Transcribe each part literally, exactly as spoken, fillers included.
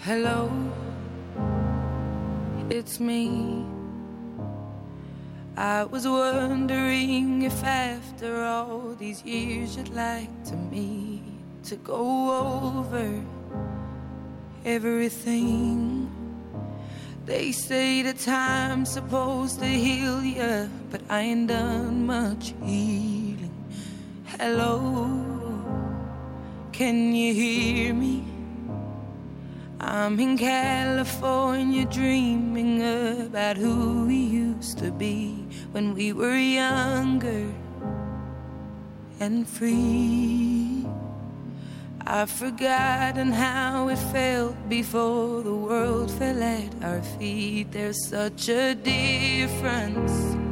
Hello, it's me. I was wondering if after all these years you'd like to meet, to go over everything. They say that time's supposed to heal ya, but I ain't done much healing. Hello, can you hear me? I'm in California dreaming about who we used to be when we were younger and free. I've forgotten how it felt before the world fell at our feet. There's such a difference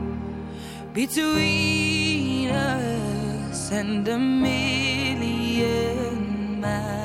between us and a million miles.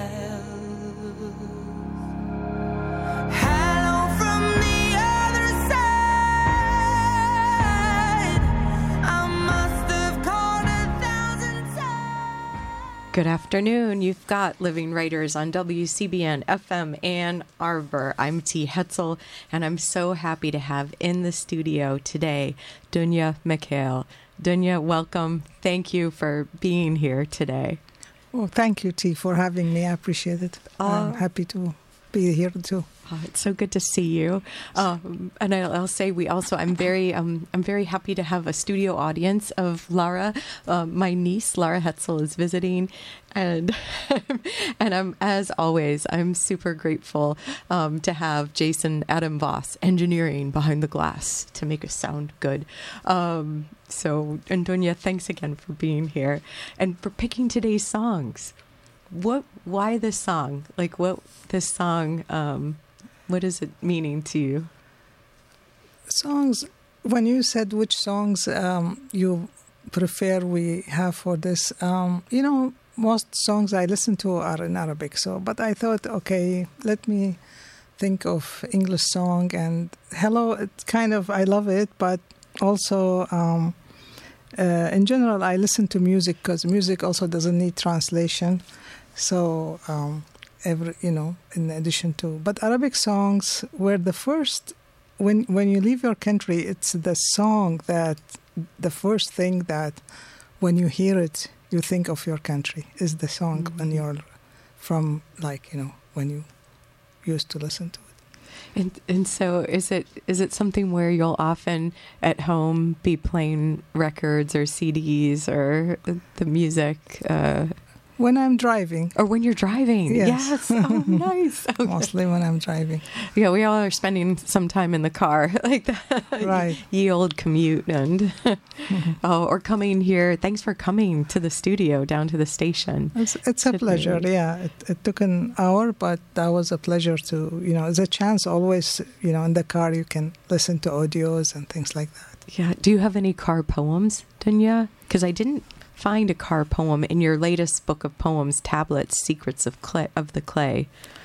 Good afternoon. You've got Living Writers on W C B N F M Ann Arbor. I'm T. Hetzel, and I'm so happy to have in the studio today Dunya Mikhail. Dunya, welcome. Thank you for being here today. Well, thank you, T, for having me. I appreciate it. Uh, I'm happy to be here too. Oh, it's so good to see you. Um, and I'll, I'll say we also, I'm very, um, I'm very happy to have a studio audience of Lara. Uh, my niece, Lara Hetzel, is visiting. And and I'm, as always, I'm super grateful um, to have Jason Adam Voss, engineering behind the glass to make us sound good. Um, so, Antonia, thanks again for being here and for picking today's songs. What, why this song? Like, what, this song, um, what is it meaning to you? Songs, when you said which songs um, you prefer we have for this, um, you know, most songs I listen to are in Arabic. So, but I thought, okay, let me think of English song. And Hello, it's kind of, I love it, but also um, uh, in general, I listen to music because music also doesn't need translation. So, um, every you know, in addition to, but Arabic songs were the first. When when you leave your country, it's the song that the first thing that, when you hear it, you think of your country. Is the song mm-hmm. when you're from, like, you know, when you used to listen to it. And and so is it is it something where you'll often at home be playing records or C Ds or the music? Uh, When I'm driving. Or when you're driving. Yes. Yes. Oh, nice. Okay. Mostly when I'm driving. Yeah, we all are spending some time in the car, like that. Right. Ye old commute. and mm-hmm. oh, Or coming here. Thanks for coming to the studio, down to the station. It's, it's a pleasure, be. yeah. It, it took an hour, but that was a pleasure to, you know, it's a chance always, you know, in the car you can listen to audios and things like that. Yeah. Do you have any car poems, Dunya? Because I didn't find a car poem in your latest book of poems, Tablets, Secrets of Clay, of the Clay.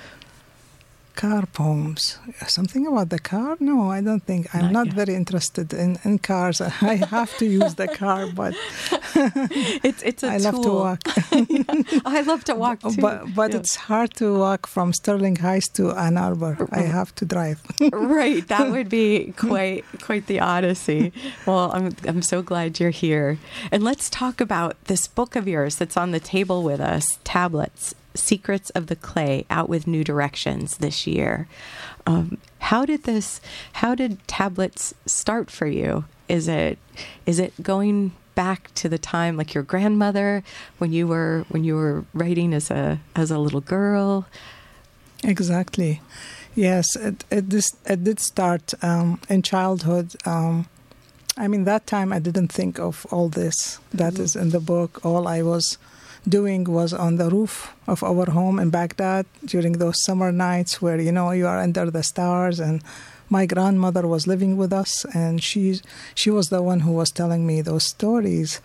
Car poems. Something about the car? No, I don't think. I'm not, not very interested in, in cars. I have to use the car, but it's it's a I tool. love to walk. Yeah, I love to walk too. But, but yeah. It's hard to walk from Sterling Heights to Ann Arbor. I have to drive. Right, that would be quite quite the odyssey. Well, I'm I'm so glad you're here, and let's talk about this book of yours that's on the table with us, Tablets, Secrets of the Clay, out with New Directions this year. Um, how did this? How did Tablets start for you? Is it is it going back to the time like your grandmother when you were when you were writing as a as a little girl? Exactly. Yes, it it, this, it did start um, in childhood. Um, I mean, that time I didn't think of all this that mm-hmm. is in the book. All I was doing was on the roof of our home in Baghdad during those summer nights where, you know, you are under the stars. And my grandmother was living with us, and she she was the one who was telling me those stories.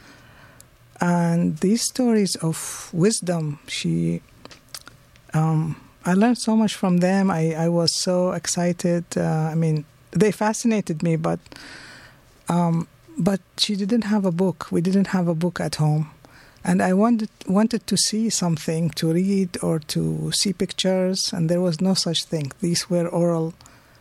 And these stories of wisdom, she, um, I learned so much from them. I, I was so excited. Uh, I mean, they fascinated me, but um, but she didn't have a book. We didn't have a book at home. And I wanted wanted to see something, to read or to see pictures, and there was no such thing. These were oral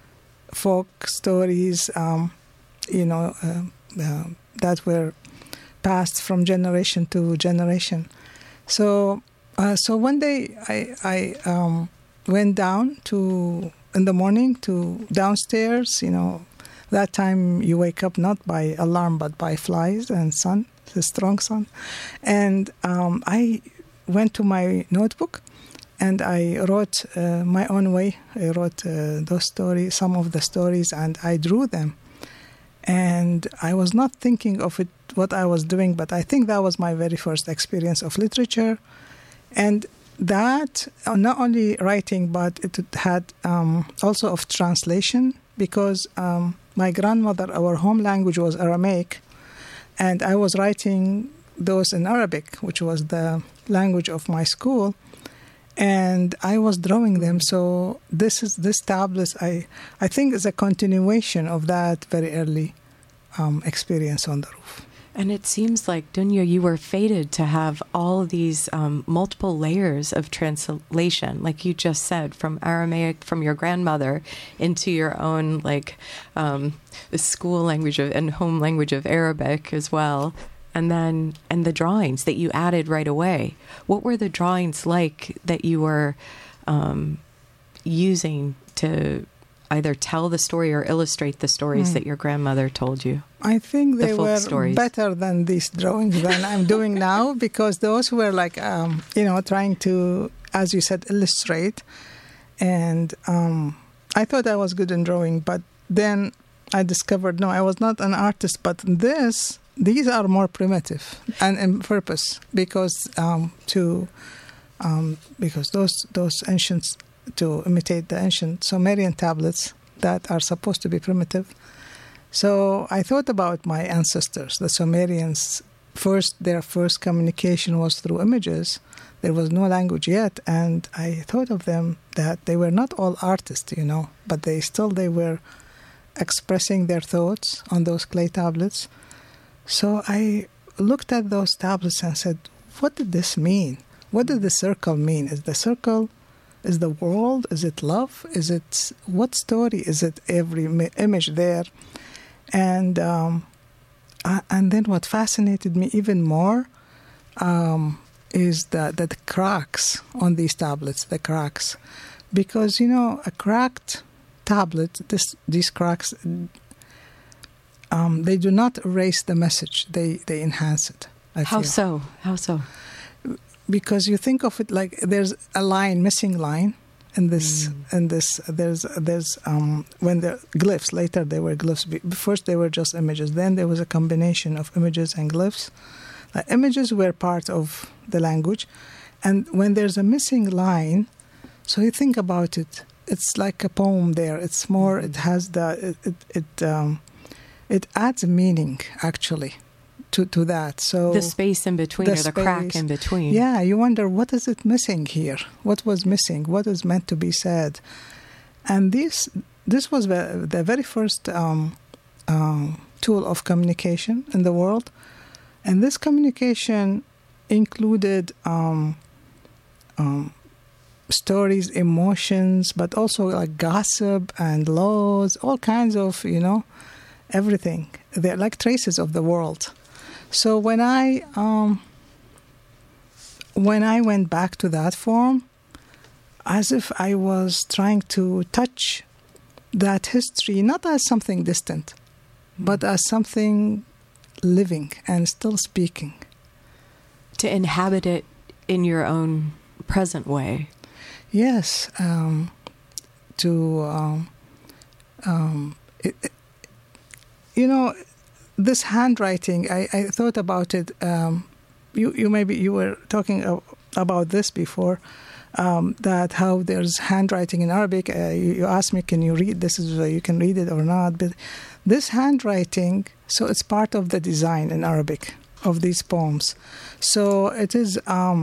folk stories, um, you know, uh, uh, that were passed from generation to generation. So, uh, so one day I, I um, went down to in the morning to downstairs. You know, that time you wake up not by alarm but by flies and sun, the strong sun. And um, I went to my notebook and I wrote uh, my own way. I wrote uh, those stories, some of the stories, and I drew them. And I was not thinking of it, what I was doing, but I think that was my very first experience of literature. And that, uh, not only writing, but it had um, also of translation, because um, my grandmother, our home language was Aramaic, and I was writing those in Arabic, which was the language of my school, and I was drawing them. So this is this tablet, I I think, is a continuation of that very early um, experience on the roof. And it seems like, Dunya, you were fated to have all these um, multiple layers of translation, like you just said, from Aramaic, from your grandmother, into your own, like, um, the school language of, and home language of Arabic as well. And then, and the drawings that you added right away. What were the drawings like that you were um, using to either tell the story or illustrate the stories mm. that your grandmother told you? I think they the were stories. better than these drawings than I'm doing now, because those were like, um, you know, trying to, as you said, illustrate. And um, I thought I was good in drawing, but then I discovered, no, I was not an artist, but this... These are more primitive and in purpose, because um, to um, because those those ancients, to imitate the ancient Sumerian tablets that are supposed to be primitive. So I thought about my ancestors, the Sumerians. First, their first communication was through images. There was no language yet, and I thought of them that they were not all artists, you know, but they still they were expressing their thoughts on those clay tablets. So I looked at those tablets and said, what did this mean? What did the circle mean? Is the circle, is the world? Is it love? Is it, what story? Is it every image there? And um, uh, and then what fascinated me even more um, is the, the, the cracks on these tablets, the cracks. Because, you know, a cracked tablet, this these cracks... Um, they do not erase the message; they they enhance it. I How feel. so? How so? Because you think of it like there's a line, missing line, in this. Mm. In this, there's there's um, when the glyphs. Later they were glyphs. First they were just images. Then there was a combination of images and glyphs. The images were part of the language, and when there's a missing line, so you think about it. It's like a poem. There, it's more. Mm. It has the it it. it um, It adds meaning, actually, to, to that. So the space in between, the or the space, crack in between. Yeah, you wonder, what is it missing here? What was missing? What is meant to be said? And this this was the, the very first um, um, tool of communication in the world. And this communication included um, um, stories, emotions, but also like gossip and laws, all kinds of, you know, everything. They're like traces of the world. So when I um, when I went back to that form, as if I was trying to touch that history, not as something distant, mm. but as something living and still speaking. To inhabit it in your own present way. Yes. Um, to um, um, it, it, You know, this handwriting, I, I thought about it. Um, you, you maybe you were talking about this before, um, that how there's handwriting in Arabic. Uh, you, you asked me, can you read this? Is uh, you can read it or not? But this handwriting, so it's part of the design in Arabic of these poems. So it is. Um,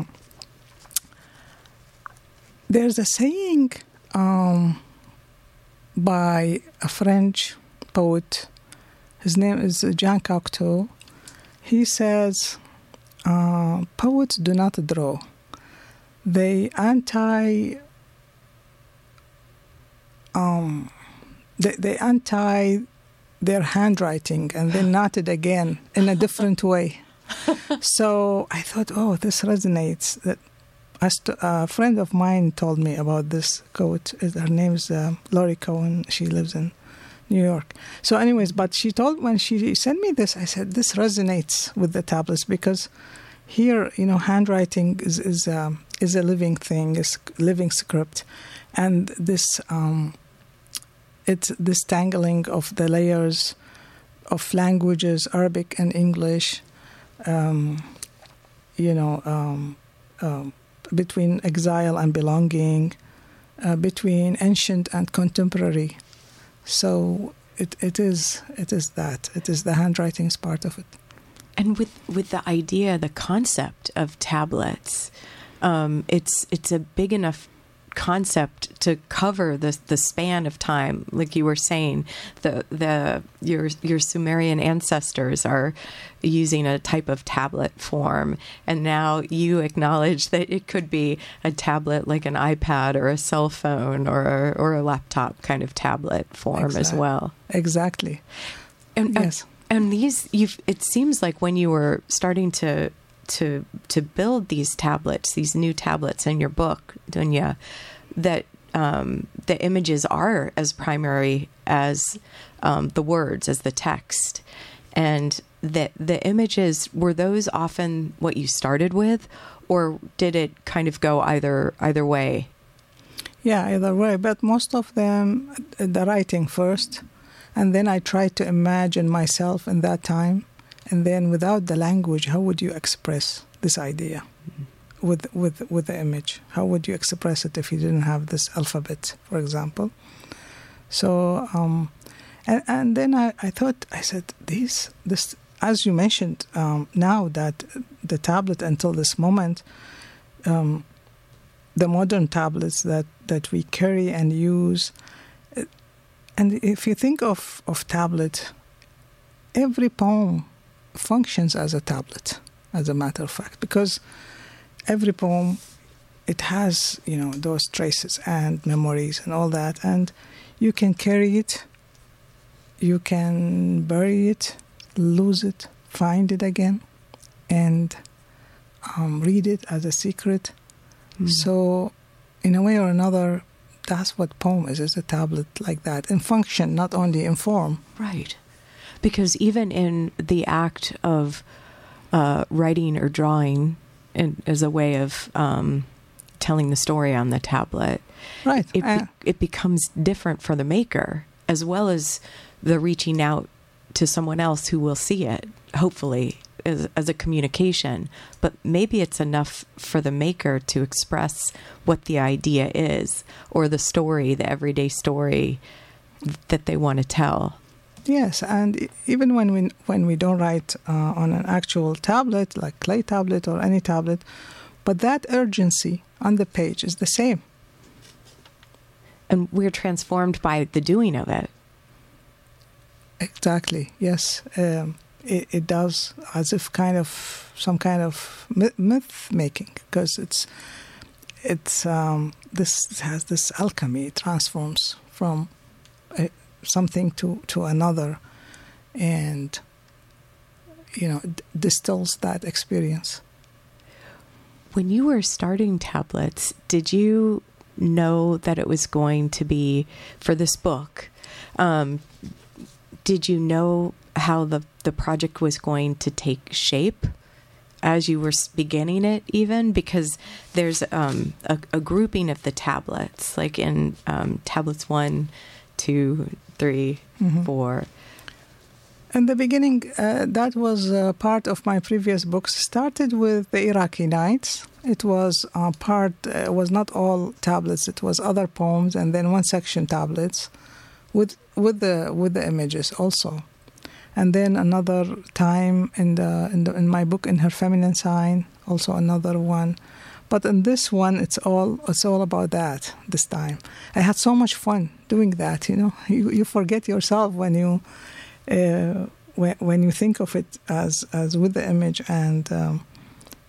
there's a saying um, by a French poet. His name is Jean Cocteau. He says, uh, poets do not draw. They anti um, they, they anti their handwriting and then knot it again in a different way. So I thought, oh, this resonates. That a friend of mine told me about this quote. Her name is uh, Laurie Cohen. She lives in New York. So anyways, but she told, when she sent me this, I said, this resonates with the tablets, because here, you know, handwriting is is, um, is a living thing, is a living script. And this, um, it's this tangling of the layers of languages, Arabic and English, um, you know, um, um, between exile and belonging, uh, between ancient and contemporary. So it, it is it is that. It is the handwriting is part of it. And with, with the idea, the concept of tablets, um, it's it's a big enough concept to cover the the span of time. Like you were saying, the the your your Sumerian ancestors are using a type of tablet form, and now you acknowledge that it could be a tablet like an iPad or a cell phone or a, or a laptop kind of tablet form exactly. as well. Exactly. And yes. And, and these, you've. It seems like when you were starting to to to build these tablets, these new tablets in your book, Dunya, that um, the images are as primary as um, the words, as the text, and that the images, were those often what you started with, or did it kind of go either either way? Yeah, either way, but most of them, the writing first, and then I tried to imagine myself in that time. And then without the language, how would you express this idea mm-hmm. with, with, with the image? How would you express it if you didn't have this alphabet, for example? So, um, and, and then I, I thought, I said, these, this, as you mentioned, um, now that the tablet until this moment, um, the modern tablets that, that we carry and use, and if you think of, of tablet, every poem functions as a tablet, as a matter of fact, because every poem, it has, you know, those traces and memories and all that, and you can carry it, you can bury it, lose it, find it again, and um, read it as a secret. Mm. So, in a way or another, that's what poem is, is a tablet like that, in function, not only in form. Right. Because even in the act of uh, writing or drawing in, as a way of um, telling the story on the tablet, right. it, uh, be, it becomes different for the maker, as well as the reaching out to someone else who will see it, hopefully, as, as a communication. But maybe it's enough for the maker to express what the idea is, or the story, the everyday story that they want to tell. Yes, and even when we when we don't write uh, on an actual tablet, like clay tablet or any tablet, but that urgency on the page is the same. And we're transformed by the doing of it. Exactly, yes. Um, it, it does, as if kind of some kind of myth making, because it's, it's um, this has this alchemy. It transforms from a, something to, to another, and you know, d- distills that experience. When you were starting tablets, did you know that it was going to be for this book? Um, did you know how the, the project was going to take shape as you were beginning it, even? Because there's um, a, a grouping of the tablets, like in um, tablets one, two, three, mm-hmm. four. In the beginning, uh, that was uh, part of my previous books. Started with the Iraqi Nights. It was uh, part, uh, was not all tablets. It was other poems, and then one section tablets, with with the with the images also. And then another time in the in the in my book, In Her Feminine Sign, also another one. But in this one, it's all it's all about that this time. I had so much fun doing that. You know, you you forget yourself when you uh, when when you think of it as as with the image, and um,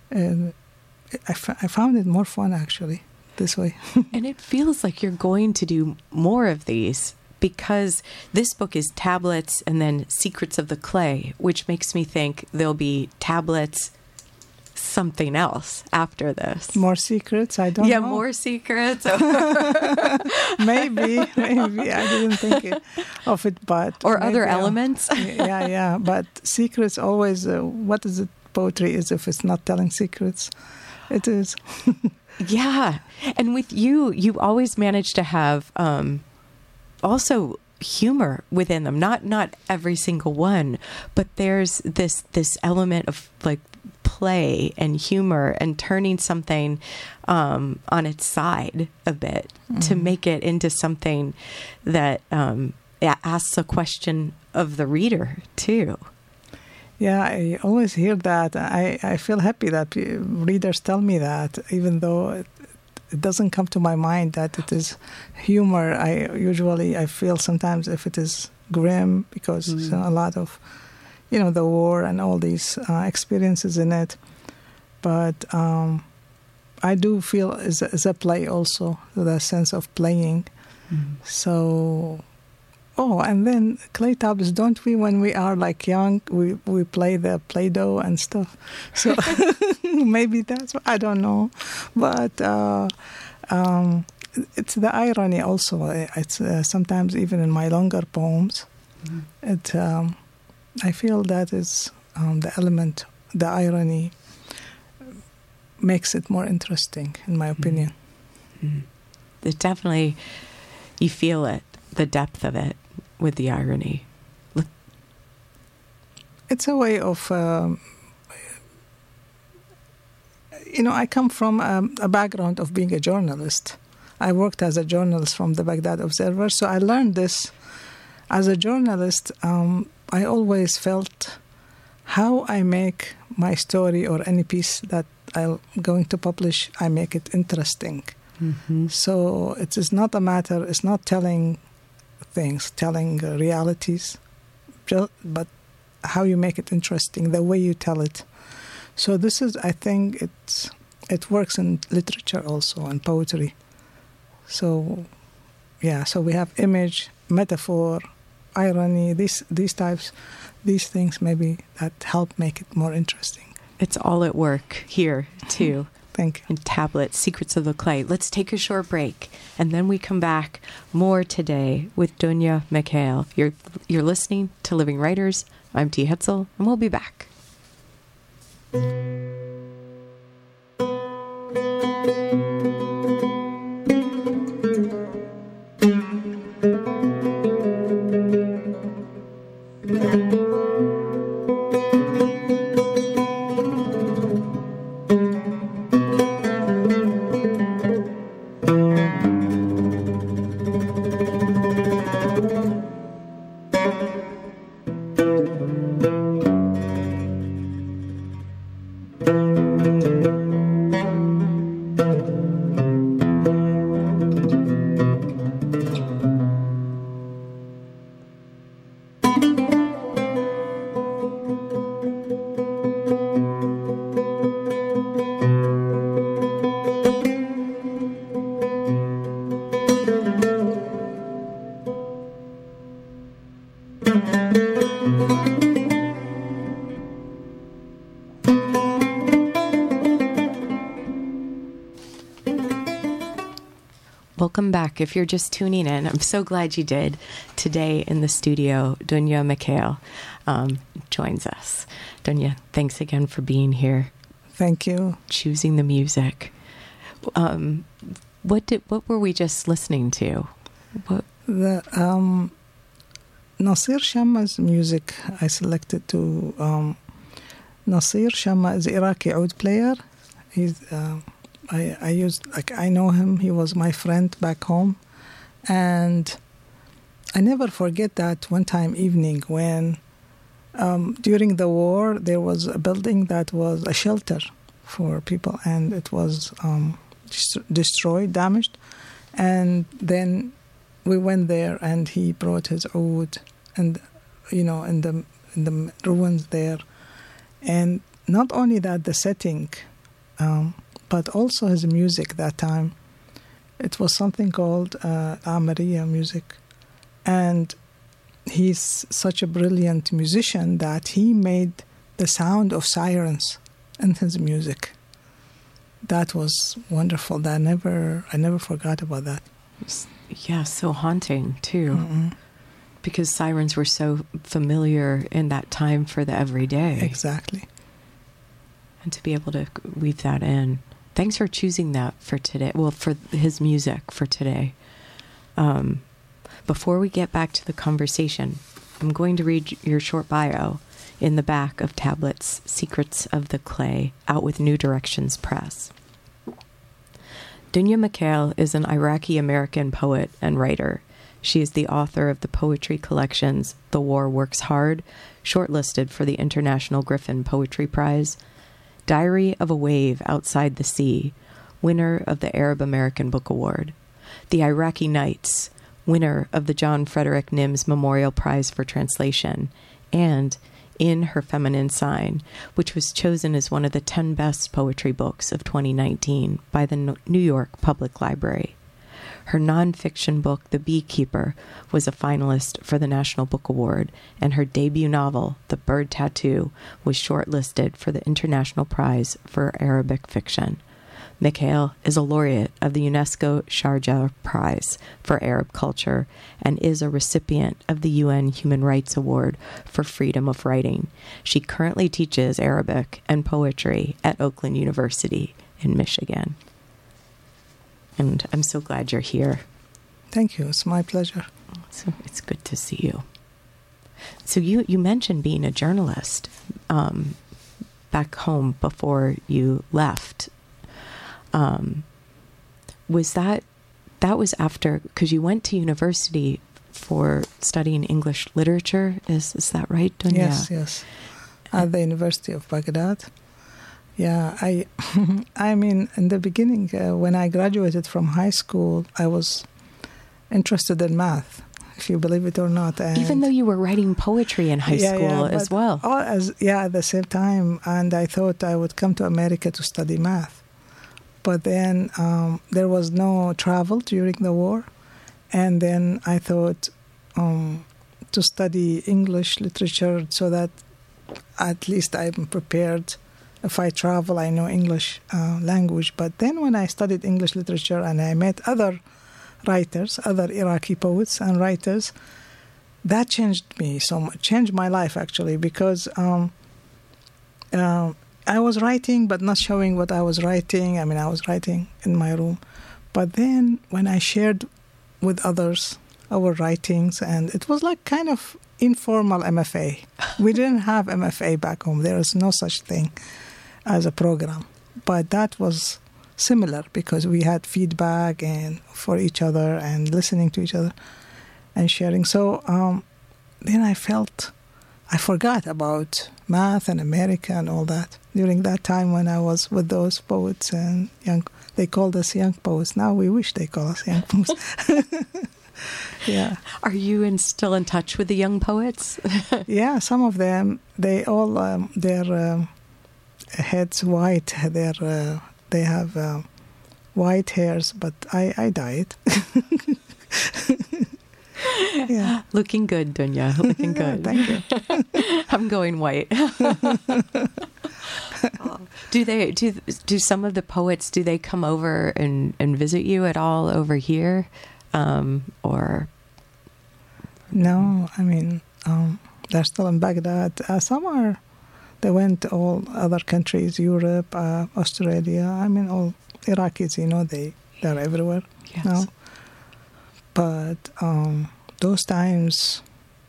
And I, f- I found it more fun, actually, this way. And it feels like you're going to do more of these, because this book is tablets and then Secrets of the Clay, which makes me think there'll be tablets, something else after this. More secrets? I don't yeah, know. Yeah, more secrets. maybe, maybe. I didn't think it, of it, but... Or maybe, other uh, elements. yeah, yeah. But secrets always... Uh, what is it? Poetry is if it's not telling secrets. It is. Yeah. And with you, you always manage to have um, also humor within them. Not not every single one, but there's this this element of like play and humor and turning something um, on its side a bit mm-hmm. to make it into something that um, asks a question of the reader too. Yeah, I always hear that. I, I feel happy that readers tell me that, even though it, it doesn't come to my mind that it is humor. I usually, I feel sometimes if it is grim, because mm. a lot of, you know, the war and all these uh, experiences in it. But um, I do feel it's a, it's a play also, the sense of playing. Mm. So... Oh, and then clay tablets, don't we, when we are like young, we, we play the Play-Doh and stuff. So maybe that's, I don't know. But uh, um, it's the irony also. It's uh, sometimes even in my longer poems, mm-hmm. it um, I feel that is um, the element, the irony makes it more interesting, in my opinion. Mm-hmm. It definitely, you feel it, the depth of it. With the irony. It's a way of, um, you know, I come from um, a background of being a journalist. I worked as a journalist from the Baghdad Observer, so I learned this. As a journalist, um, I always felt how I make my story or any piece that I'm going to publish, I make it interesting. Mm-hmm. So it is not a matter, it's not telling things, telling uh, realities, but how you make it interesting, the way you tell it. So this is, I think, it's, it works in literature also, and poetry. So, yeah, so we have image, metaphor, irony, these, these types, these things maybe that help make it more interesting. It's all at work here, too. Thank you. And Tablet, Secrets of the Clay. Let's take a short break, and then we come back more today with Dunya Mikhail. You're, you're listening to Living Writers. I'm T. Hetzel, and we'll be back. Welcome back. If you're just tuning in, I'm so glad you did. Today in the studio, Dunya Mikhail um, joins us. Dunya, thanks again for being here. Thank you. Choosing the music. Um, what did? What were we just listening to? What? The um, Nasir Shamma's music I selected to. Um, Nasir Shamma is an Iraqi oud player. He's. Uh, I, I used, like, I know him. He was my friend back home. And I never forget that one time evening when, um, during the war, there was a building that was a shelter for people, and it was um, dest- destroyed, damaged. And then we went there, and he brought his oud, and, you know, in the, in the ruins there. And not only that, the setting um, but also his music that time. It was something called uh, Amaria music. And he's such a brilliant musician that he made the sound of sirens in his music. That was wonderful. That I never, I never forgot about that. Yeah, so haunting too. Mm-hmm. Because sirens were so familiar in that time for the everyday. Exactly. And to be able to weave that in. Thanks for choosing that for today. Well, for his music for today. Um, before we get back to the conversation, I'm going to read your short bio in the back of Tablets, Secrets of the Clay, out with New Directions Press. Dunya Mikhail is an Iraqi-American poet and writer. She is the author of the poetry collections The War Works Hard, shortlisted for the International Griffin Poetry Prize, Diary of a Wave Outside the Sea, winner of the Arab American Book Award, The Iraqi Nights, winner of the John Frederick Nims Memorial Prize for Translation, and In Her Feminine Sign, which was chosen as one of the ten best poetry books of twenty nineteen by the New York Public Library. Her nonfiction book, The Beekeeper, was a finalist for the National Book Award, and her debut novel, The Bird Tattoo, was shortlisted for the International Prize for Arabic Fiction. Mikhail is a laureate of the UNESCO Sharjah Prize for Arab Culture and is a recipient of the U N Human Rights Award for Freedom of Writing. She currently teaches Arabic and poetry at Oakland University in Michigan. And I'm so glad you're here. Thank you. It's my pleasure. So it's good to see you. So you, you mentioned being a journalist um, back home before you left. Um, was that, that was after, because you went to university for studying English literature. Is is that right, Dunya? Yes, yes. At the University of Baghdad. Yeah, I, I mean, in the beginning, uh, when I graduated from high school, I was interested in math, if you believe it or not. And even though you were writing poetry in high yeah, school yeah, as well. All as yeah, at the same time, and I thought I would come to America to study math. But then um, there was no travel during the war, and then I thought um, to study English literature so that at least I'm prepared. If I travel, I know English uh, language. But then when I studied English literature and I met other writers, other Iraqi poets and writers, that changed me so much, changed my life actually, because um, uh, I was writing but not showing what I was writing. I mean, I was writing in my room. But then when I shared with others our writings, and it was like kind of informal M F A. We didn't have M F A back home. There was no such thing as a program. But that was similar because we had feedback and for each other and listening to each other and sharing. So um, then I felt I forgot about math and America and all that during that time when I was with those poets and young. They called us young poets. Now we wish they call us young poets. Yeah. Are you in, still in touch with the young poets? Yeah, some of them. They all um, their um, heads white. Their uh, they have uh, white hairs, but I I dyed. Yeah. Looking good, Dunya. Looking good. Thank you. I'm going white. Do they do do some of the poets, do they come over and, and visit you at all over here? Um, or no, I mean um, they're still in Baghdad. Uh, some are they went to all other countries, Europe, uh, Australia. I mean all Iraqis, you know, they they're everywhere yes. now. But um, those times,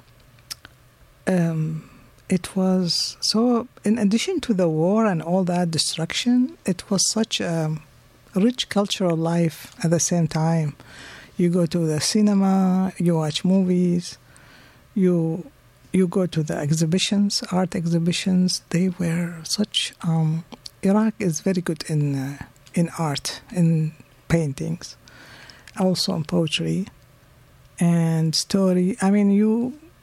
um, it was so. In addition to the war and all that destruction, it was such a rich cultural life at the same time. You go to the cinema, you watch movies, you you go to the exhibitions, art exhibitions. They were such. Um, Iraq is very good in uh, in art, in paintings, also in poetry and story. I mean, you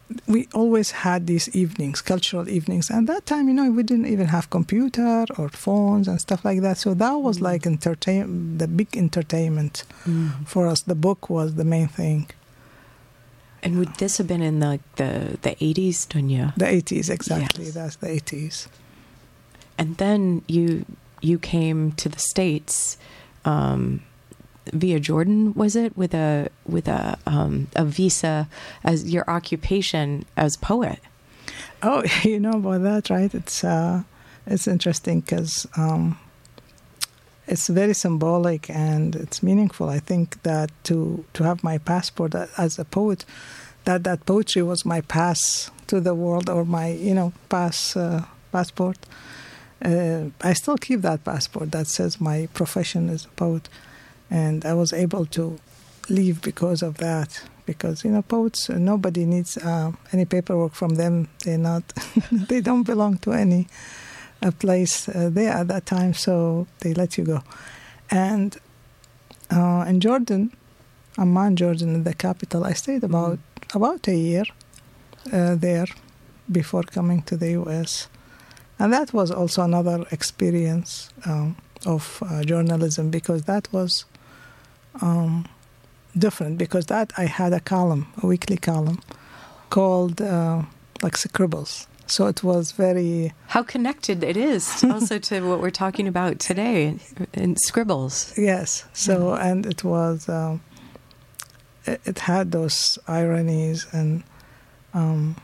we always had these evenings, cultural evenings. And that time, you know, we didn't even have computer or phones and stuff like that. So that was mm. like entertain, the big entertainment mm. for us. The book was the main thing. And would this have been in the the, the eighties, Dunya? The eighties, exactly. Yes. That's the eighties. And then you you came to the States um, via Jordan, was it, with a with a um, a visa as your occupation as poet? Oh, you know about that, right? It's uh, it's interesting because um, it's very symbolic and it's meaningful. I think that to to have my passport as a poet, that that poetry was my pass to the world, or my you know pass uh, passport. Uh, I still keep that passport that says my profession is a poet, and I was able to leave because of that. Because you know, poets, uh, nobody needs uh, any paperwork from them. They're not, they don't belong to any uh, place uh, there at that time, so they let you go. And uh, in Jordan, Amman, Jordan, in the capital, I stayed about mm-hmm. about a year uh, there before coming to the U S And that was also another experience um, of uh, journalism, because that was um, different. Because that I had a column, a weekly column, called uh, like Scribbles. So it was very... How connected it is also to what we're talking about today in Scribbles. Yes. So, mm-hmm. and it was... Um, it, it had those ironies and... Um,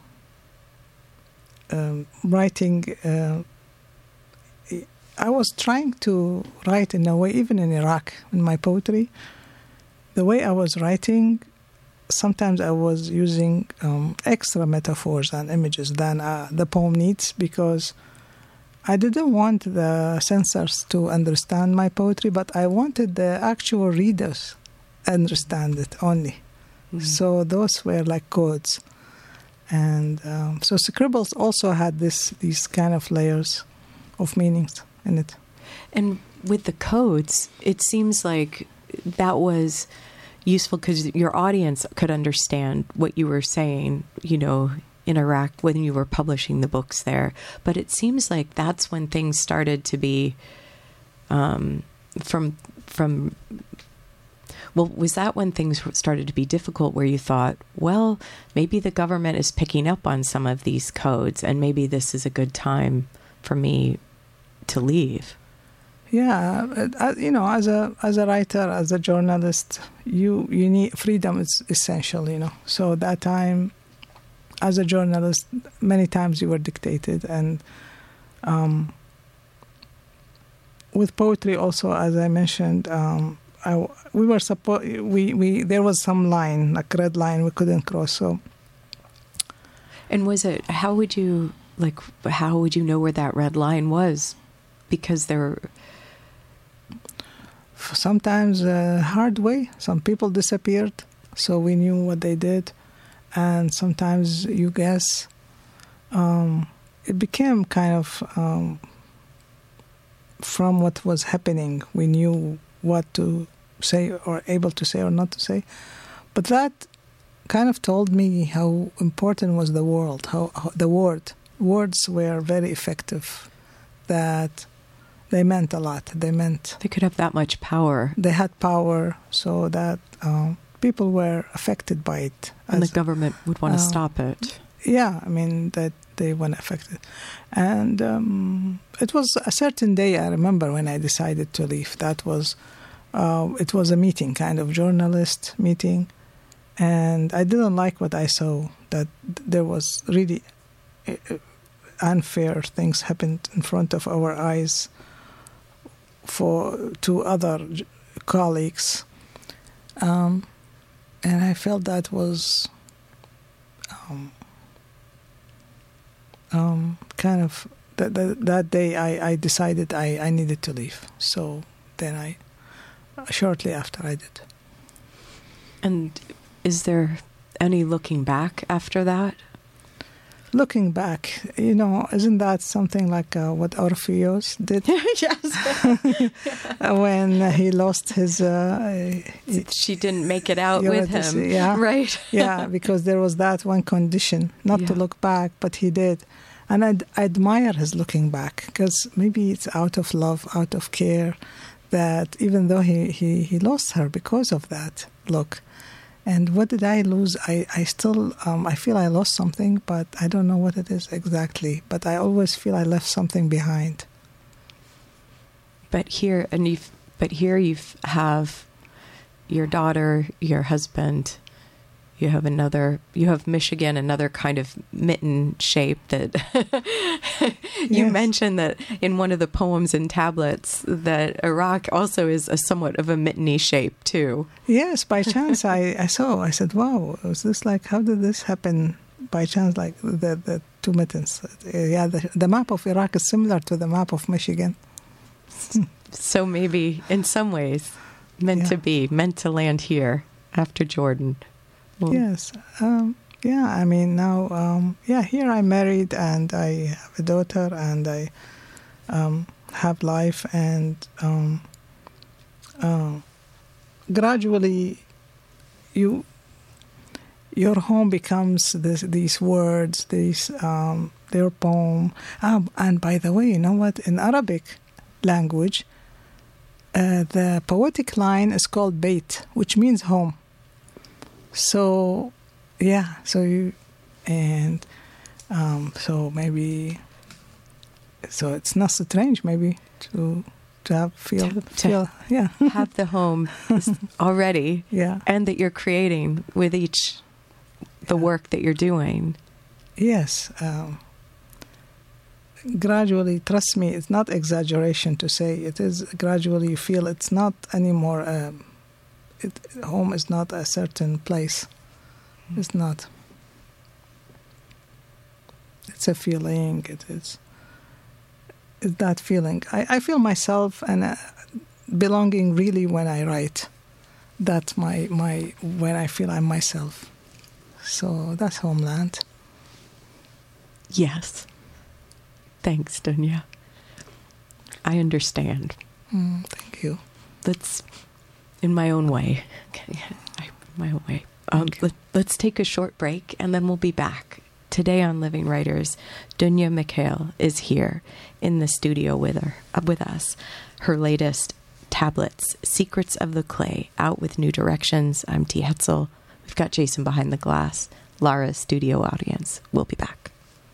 Um, writing, uh, I was trying to write in a way, even in Iraq, in my poetry, the way I was writing, sometimes I was using um, extra metaphors and images than uh, the poem needs, because I didn't want the censors to understand my poetry, but I wanted the actual readers understand it only. Mm-hmm. So those were like codes. And um, so Scribbles also had this these kind of layers of meanings in it. And with the codes, it seems like that was useful because your audience could understand what you were saying, you know, in Iraq when you were publishing the books there. But it seems like that's when things started to be um, from from... Well, was that when things started to be difficult, where you thought, well, maybe the government is picking up on some of these codes and maybe this is a good time for me to leave? Yeah, uh, you know, as a as a writer, as a journalist, you, you need freedom is essential, you know. So that time, as a journalist, many times you were dictated. And um, with poetry also, as I mentioned, um, I, we were supposed we, we there was some line, like red line, we couldn't cross. So, and was it? How would you like? How would you know where that red line was? Because there, sometimes a hard way. Some people disappeared, so we knew what they did, and sometimes you guess. Um, it became kind of um, from what was happening. We knew what to say or able to say or not to say. But that kind of told me how important was the world, how, how the word. Words were very effective, that they meant a lot. They meant... They could have that much power. They had power, so that um, people were affected by it. And as, the government would want to uh, stop it. Yeah, I mean, that they weren't affected. And um, it was a certain day, I remember, when I decided to leave. That was... Uh, it was a meeting, kind of journalist meeting, and I didn't like what I saw, that there was really unfair things happened in front of our eyes for to other colleagues. Um, and I felt that was um, um, kind of, that, that, that day I, I decided I, I needed to leave. So then I... Shortly after I did. And is there any looking back after that? looking back, you know, isn't that something like uh, what Orpheus did? Yes. When he lost his... Uh, she didn't make it out with him. Yeah. Right. Yeah, because there was that one condition, not yeah. to look back, but he did. And I'd, I admire his looking back, because maybe it's out of love, out of care, that even though he, he, he lost her because of that look. And what did I lose? I, I still, um, I feel I lost something, but I don't know what it is exactly. But I always feel I left something behind. But here, and you've, but here you have your daughter, your husband, you have another, you have Michigan, another kind of mitten shape that you yes. mentioned that in one of the poems and tablets that Iraq also is a somewhat of a mitteny shape too. Yes, by chance I, I saw, I said, wow, was this like, how did this happen by chance, like the, the two mittens? Yeah, the, the map of Iraq is similar to the map of Michigan. So maybe in some ways meant yeah. to be, meant to land here after Jordan. Well, yes. Um, yeah, I mean, now, um, yeah, here I'm married and I have a daughter and I um, have life and um, uh, gradually you your home becomes this, these words, these um, their poem. Ah, and by the way, you know what? In Arabic language, uh, the poetic line is called Bayt, which means home. So, yeah, so you, and um, so maybe, so it's not strange maybe to to have feel, to, feel to yeah, have the home already, yeah, and that you're creating with each the yeah. work that you're doing. Yes, um, gradually, trust me, it's not exaggeration to say it is. Gradually, you feel it's not anymore. Um, It, home is not a certain place. It's not. It's a feeling. It is. It's that feeling. I, I feel myself and uh, belonging really when I write. That's my, my when I feel I'm myself. So that's homeland. Yes. Thanks, Dunya. I understand. Mm, thank you. Let's... In my own way. My own way. Um, let, let's take a short break and then we'll be back. Today on Living Writers, Dunya Mikhail is here in the studio with her, uh, with us. Her latest tablets, Secrets of the Clay, out with new directions. I'm T. Hetzel. We've got Jason behind the glass. Lara's studio audience. We'll be back.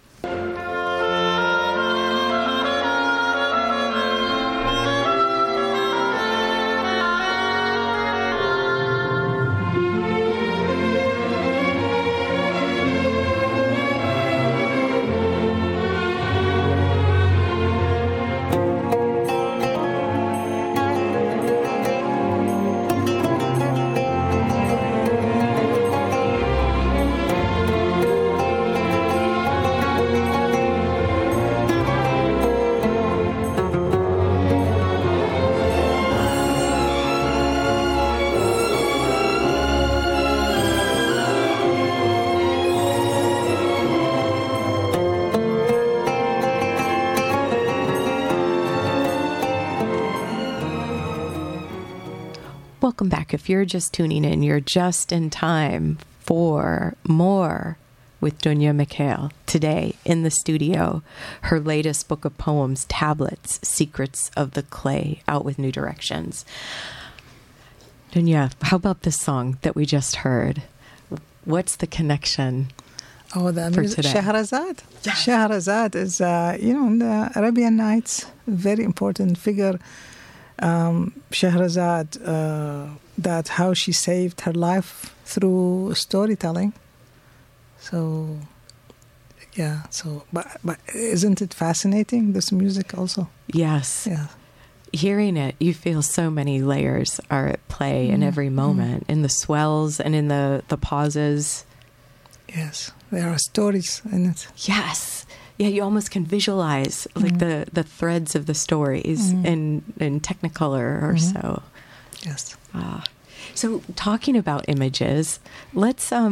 Welcome back. If you're just tuning in, you're just in time for more with Dunya Mikhail. Today in the studio, her latest book of poems, Tablets, Secrets of the Clay, out with new directions. Dunya, how about this song that we just heard? What's the connection? Oh, the for music, today? Shahrazad. Yeah. Shahrazad is, uh, you know, in the Arabian Nights, very important figure. Um, Shahrazad, uh, that how she saved her life through storytelling. So, yeah. So, but but isn't it fascinating? This music also. Yes. Yeah. Hearing it, you feel so many layers are at play mm. in every moment, mm. in the swells and in the the pauses. Yes, there are stories in it. Yes. Yeah, you almost can visualize like mm. the, the threads of the stories mm. in, in Technicolor or mm-hmm. so. Yes. Ah. So talking about images, let's um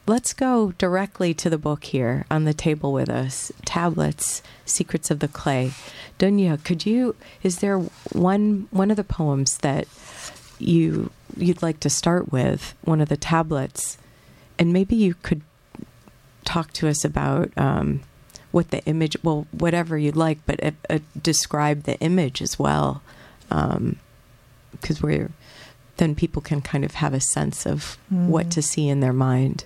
let's go directly to the book here on the table with us. Tablets, Secrets of the Clay. Dunya, could you, is there one one of the poems that you, you'd like to start with, one of the tablets? And maybe you could talk to us about um, what the image, well, whatever you'd like, but uh, uh, describe the image as well. Because um, we're, then people can kind of have a sense of mm. what to see in their mind.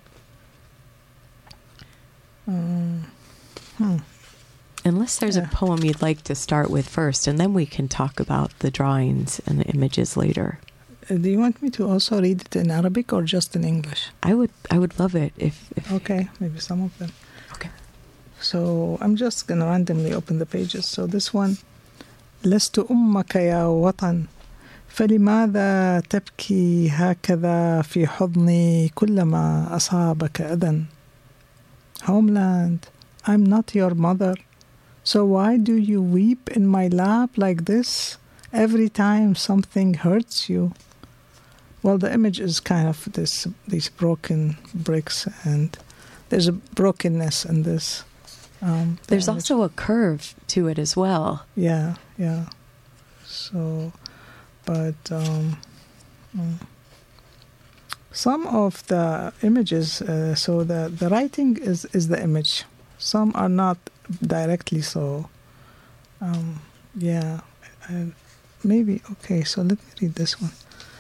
Um, hmm. Unless there's yeah. a poem you'd like to start with first, and then we can talk about the drawings and the images later. Uh, do you want me to also read it in Arabic or just in English? I would I would love it if... if okay, maybe some of them. Okay. So I'm just going to randomly open the pages. So this one, لست أمك يا وطن فلماذا تبكي هكذا في حضني كلما أصابك أذى. Homeland, I'm not your mother, so why do you weep in my lap like this every time something hurts you? Well, the image is kind of this these broken bricks, and there's a brokenness in this. Um, the there's image. also a curve to it as well. Yeah, yeah. So, but um, mm. some of the images, uh, so the, the writing is, is the image. Some are not directly so. Um, yeah, I, maybe, okay, so let me read this one.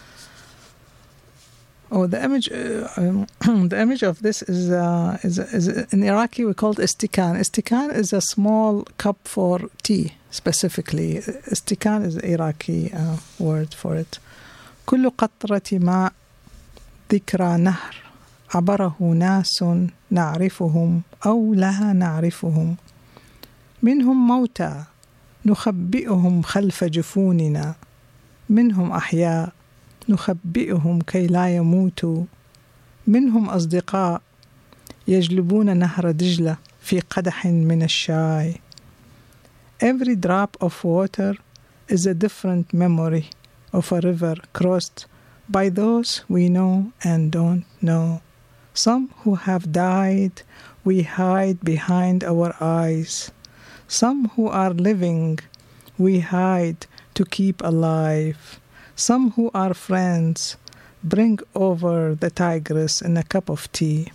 Oh, the image, uh, um, the image of this is, uh, is, is in Iraqi we call it istikan. Istikan is a small cup for tea, specifically. Istikan is an Iraqi uh, word for it. كل قطرة ماء ذكرى نهر عبره ناس نعرفهم أو لا نعرفهم منهم موتى نخبئهم خلف جفوننا منهم أحياء نخبئهم كي لا يموتوا منهم أصدقاء يجلبون نهر دجلة في قدح من الشاي. Every drop of water is a different memory of a river crossed by those we know and don't know. Some who have died we hide behind our eyes. Some who are living we hide to keep alive. Some who are friends bring over the Tigris in a cup of tea.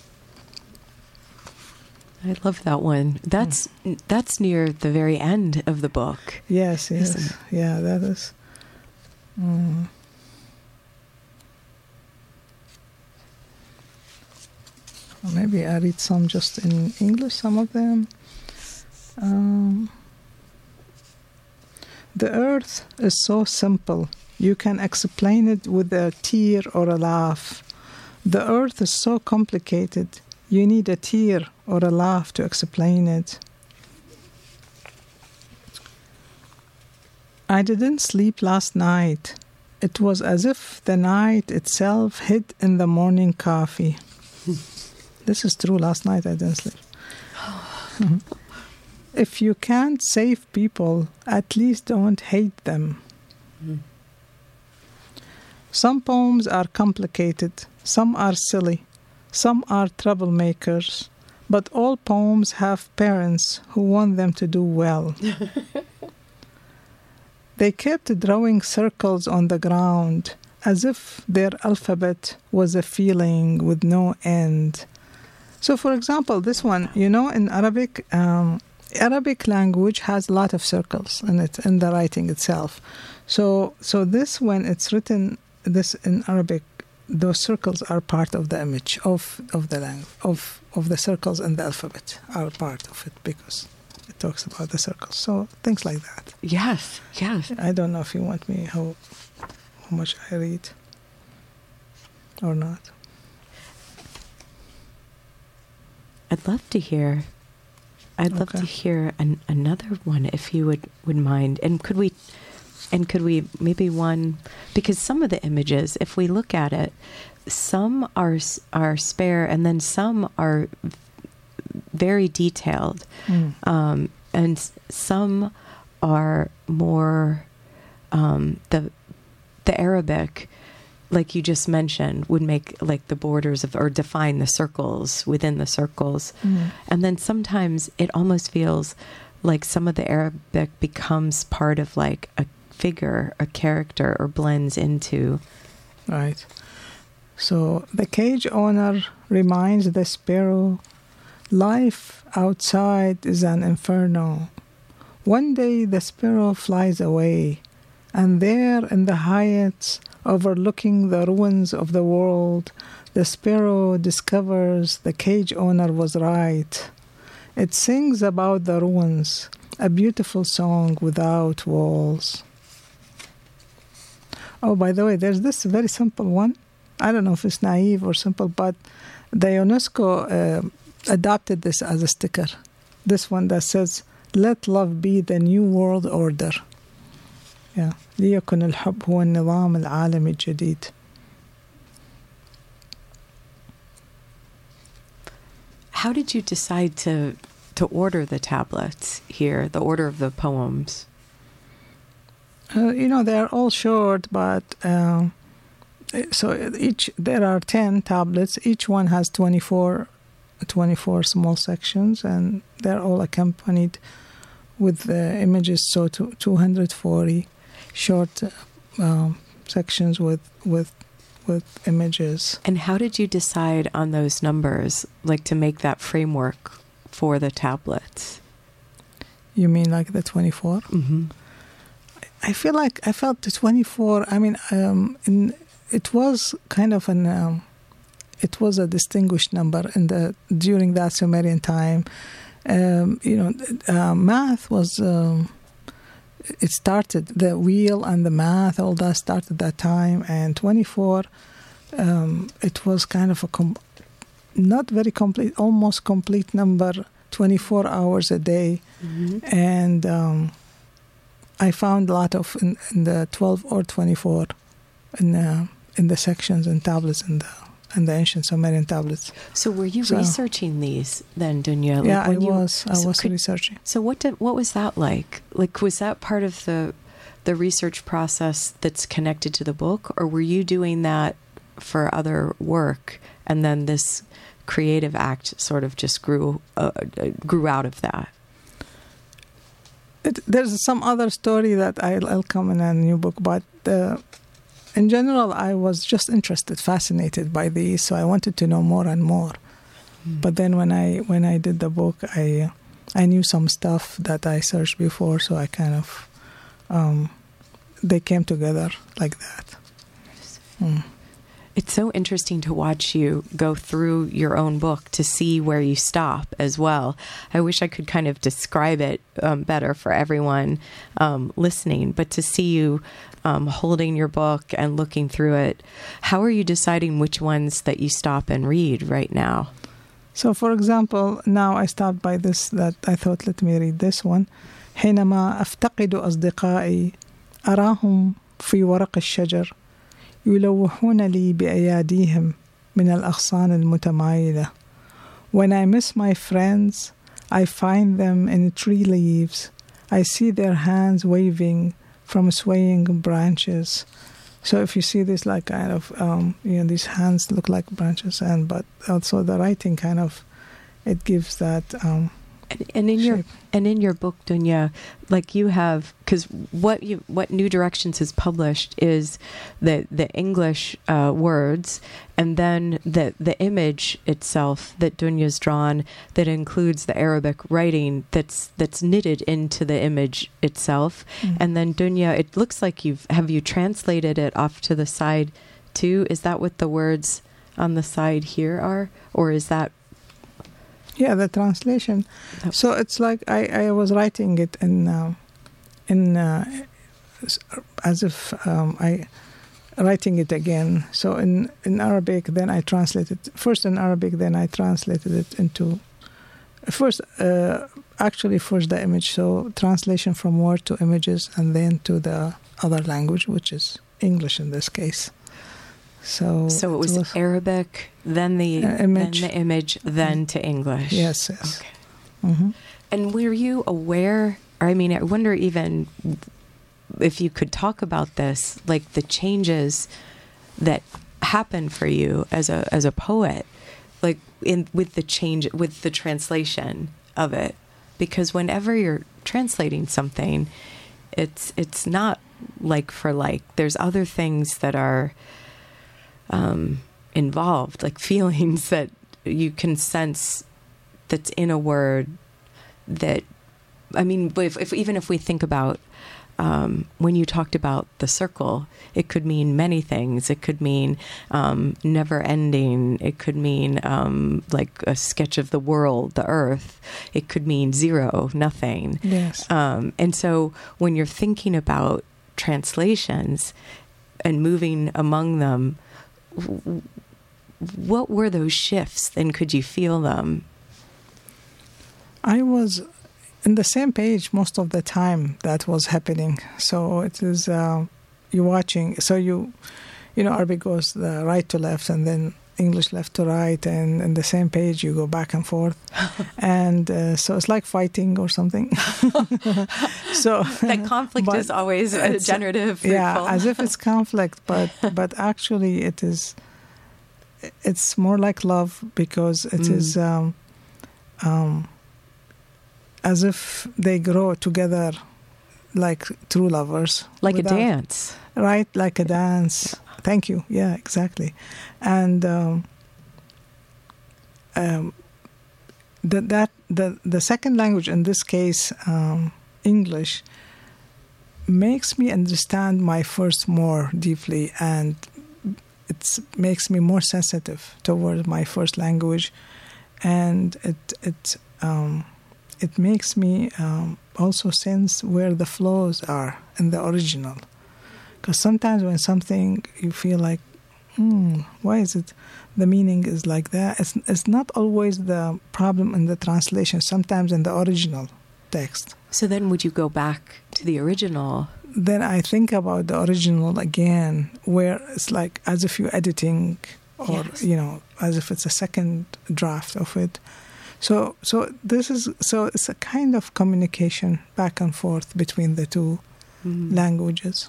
I love that one. That's mm. that's near the very end of the book. Yes, yes. Yeah, that is. Mm. Maybe I read some just in English, some of them. Um, the earth is so simple. You can explain it with a tear or a laugh. The earth is so complicated. You need a tear or a laugh to explain it. I didn't sleep last night. It was as if the night itself hid in the morning coffee. This is true. Last night I didn't sleep. Mm-hmm. If you can't save people, at least don't hate them. Mm. Some poems are complicated. Some are silly. Some are troublemakers. But all poems have parents who want them to do well. They kept drawing circles on the ground as if their alphabet was a feeling with no end. So, for example, this one, you know, in Arabic, um, Arabic language has a lot of circles in it, in the writing itself. So, so this, when it's written, this in Arabic, those circles are part of the image of, of the language, of, of the circles in the alphabet are part of it because it talks about the circles. So things like that. Yes, yes. I don't know if you want me how, how much I read or not. I'd love to hear. I'd love okay. to hear an, another one if you would, would mind. And could we, and could we maybe one, because some of the images, if we look at it, some are are spare, and then some are very detailed, mm. um, and some are more um, the the Arabic like you just mentioned, would make like the borders of, or define the circles within the circles. Mm. And then sometimes it almost feels like some of the Arabic becomes part of like a figure, a character, or blends into. Right. So the cage owner reminds the sparrow, life outside is an inferno. One day the sparrow flies away, and there in the heights, overlooking the ruins of the world, the sparrow discovers the cage owner was right. It sings about the ruins, a beautiful song without walls. Oh, by the way, there's this very simple one. I don't know if it's naive or simple, but the UNESCO uh, adopted this as a sticker. This one that says, "Let love be the new world order." Yeah. ليكن الحب هو النظام العالمي الجديد. How did you decide to to order the tablets here, the order of the poems? Uh, you know, they are all short, but uh, so each there are ten tablets. Each one has twenty-four, twenty-four small sections, and they're all accompanied with the images. So to two hundred forty short um, sections with with with images. And how did you decide on those numbers, like to make that framework for the tablets? You mean like the twenty-four? Mm-hmm. I feel like I felt the twenty-four. I mean, um, in, it was kind of an um, it was a distinguished number in the during that Sumerian time. Um, you know, uh, math was. Um, It started, the wheel and the math, all that started that time. And twenty-four, um, it was kind of a com- not very complete, almost complete number, twenty-four hours a day. Mm-hmm. And um, I found a lot of in, in the twelve or twenty-four in the, in the sections and tablets in the and the ancient Sumerian tablets. So were you so, researching these then, Dunya? Like yeah, I you, was. I so was could, researching. So what did what was that like? Like, was that part of the the research process that's connected to the book, or were you doing that for other work, and then this creative act sort of just grew uh, grew out of that? It, there's some other story that I'll, I'll come in a new book, but. Uh, In general, I was just interested, fascinated by these, so I wanted to know more and more. Mm. But then when I when I did the book, I I knew some stuff that I searched before, so I kind of um, they came together like that. Mm. It's so interesting to watch you go through your own book to see where you stop as well. I wish I could kind of describe it um, better for everyone um, listening, but to see you um, holding your book and looking through it, how are you deciding which ones that you stop and read right now? So, for example, now I stopped by this that I thought, let me read this one. حينما أفتقد أصدقائي أراهم في ورق الشجر يلوحون لي بأياديهم من الأغصان المتمايلة. When I miss my friends, I find them in tree leaves. I see their hands waving from swaying branches. So if you see this, like kind of, um, you know, these hands look like branches, and but also the writing kind of, it gives that. Um, And, and in shape. your and in your book, Dunya, like you have, because what you what New Directions has published is the the English uh, words, and then the the image itself that Dunya's drawn that includes the Arabic writing that's that's knitted into the image itself, mm. and then Dunya, it looks like you've have you translated it off to the side too? Is that what the words on the side here are, or is that? Yeah, the translation. Oh. So it's like I, I was writing it in uh, in uh, as if um, I writing it again. So in, in Arabic, then I translated first in Arabic, then I translated it into first uh, actually first the image. So translation from word to images, and then to the other language, which is English in this case. So, so it was, it was Arabic, then the uh, image, then the image, then to English. Yes, yes. Okay. Mm-hmm. And were you aware? Or I mean, I wonder even if you could talk about this, like the changes that happen for you as a as a poet, like in with the change, with the translation of it? Because whenever you're translating something, it's it's not like for like. There's other things that are um, involved, like feelings that you can sense that's in a word. That, I mean, if, if even if we think about um, when you talked about the circle, it could mean many things. It could mean um, never ending. It could mean um, like a sketch of the world, the earth. It could mean zero, nothing. Yes. Um, and so when you're thinking about translations and moving among them, w- what were those shifts, and could you feel them? I was in the same page most of the time that was happening. So it is, uh, you're watching, so you, you know, Arabic goes the right to left and then English left to right, and in the same page you go back and forth. and uh, so it's like fighting or something. so That conflict is always a generative, fruitful. Yeah, as if it's conflict, but, but actually it is, it's more like love, because it mm. is, um, um, as if they grow together like true lovers. Like without, a dance. Right, like a dance. Thank you. Yeah, exactly. And um, um, the, that the, the second language, in this case, um, English, makes me understand my first more deeply, and it makes me more sensitive toward my first language. And it... it um, it makes me um, also sense where the flows are in the original. Because sometimes when something, you feel like, hmm, why is it, the meaning is like that? It's, it's not always the problem in the translation, sometimes in the original text. So then would you go back to the original? Then I think about the original again, where it's like as if you're editing, or, yes. you know, as if it's a second draft of it. So, so this is so it's a kind of communication back and forth between the two mm. languages.